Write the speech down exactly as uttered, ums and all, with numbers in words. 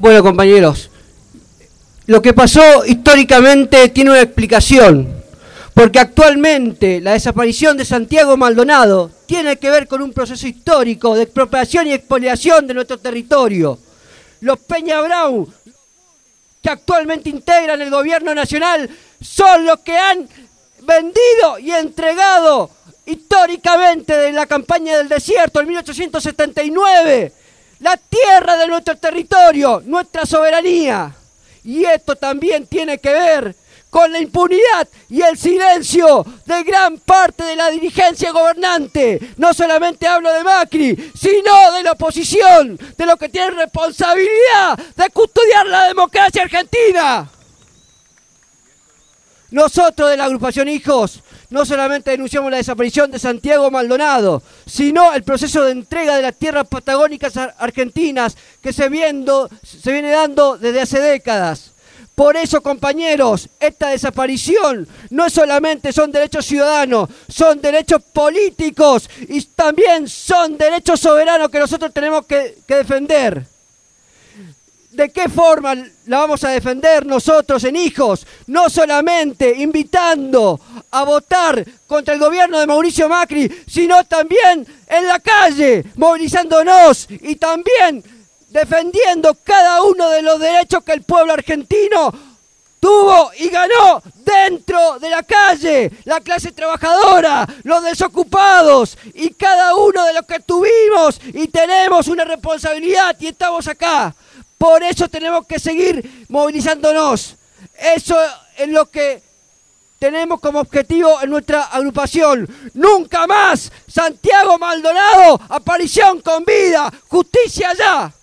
Bueno, compañeros, lo que pasó históricamente tiene una explicación, porque actualmente la desaparición de Santiago Maldonado tiene que ver con un proceso histórico de expropiación y expoliación de nuestro territorio. Los Peña Brown, que actualmente integran el gobierno nacional, son los que han vendido y entregado históricamente de la campaña del desierto en mil ochocientos setenta y nueve la tierra de nuestro territorio, nuestra soberanía. Y esto también tiene que ver con la impunidad y el silencio de gran parte de la dirigencia gobernante. No solamente hablo de Macri, sino de la oposición, de los que tienen responsabilidad de custodiar la democracia argentina. Nosotros de la agrupación Hijos no solamente denunciamos la desaparición de Santiago Maldonado, sino el proceso de entrega de las tierras patagónicas argentinas que se, viendo, se viene dando desde hace décadas. Por eso, compañeros, esta desaparición no es solamente son derechos ciudadanos, son derechos políticos y también son derechos soberanos que nosotros tenemos que, que defender. ¿De qué forma la vamos a defender nosotros en Hijos? No solamente invitando a votar contra el gobierno de Mauricio Macri, sino también en la calle, movilizándonos y también defendiendo cada uno de los derechos que el pueblo argentino tuvo y ganó dentro de la calle, la clase trabajadora, los desocupados y cada uno de los que tuvimos y tenemos una responsabilidad y estamos acá. Por eso tenemos que seguir movilizándonos. Eso es lo que tenemos como objetivo en nuestra agrupación. Nunca más Santiago Maldonado, aparición con vida, justicia ya.